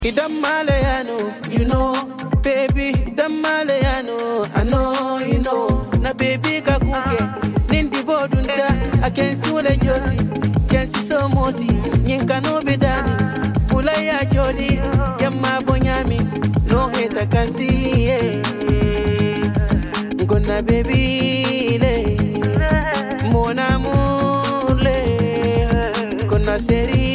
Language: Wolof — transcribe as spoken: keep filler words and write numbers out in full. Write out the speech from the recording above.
Idam Malayano, you know, baby, Idam Malayano, I know, you know, na baby kakuke, nindi bodunta, I can see what I josi, can see so mosi, nyinka no bedani, Pulaya jodi, yamma bonyami, no hate I can see, yeah. Gonna baby, le, mona mule, gonna seri.